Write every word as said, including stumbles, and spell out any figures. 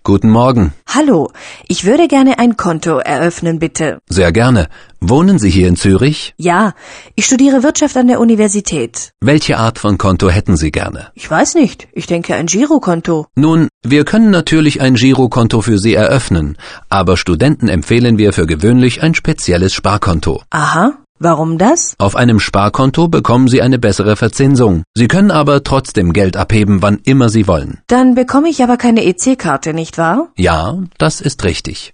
Guten Morgen. Hallo, ich würde gerne ein Konto eröffnen, bitte. Sehr gerne. Wohnen Sie hier in Zürich? Ja, ich studiere Wirtschaft an der Universität. Welche Art von Konto hätten Sie gerne? Ich weiß nicht, ich denke ein Girokonto. Nun, wir können natürlich ein Girokonto für Sie eröffnen, aber Studenten empfehlen wir für gewöhnlich ein spezielles Sparkonto. Aha, warum das? Auf einem Sparkonto bekommen Sie eine bessere Verzinsung. Sie können aber trotzdem Geld abheben, wann immer Sie wollen. Dann bekomme ich aber keine E C-Karte, nicht wahr? Ja, das ist richtig.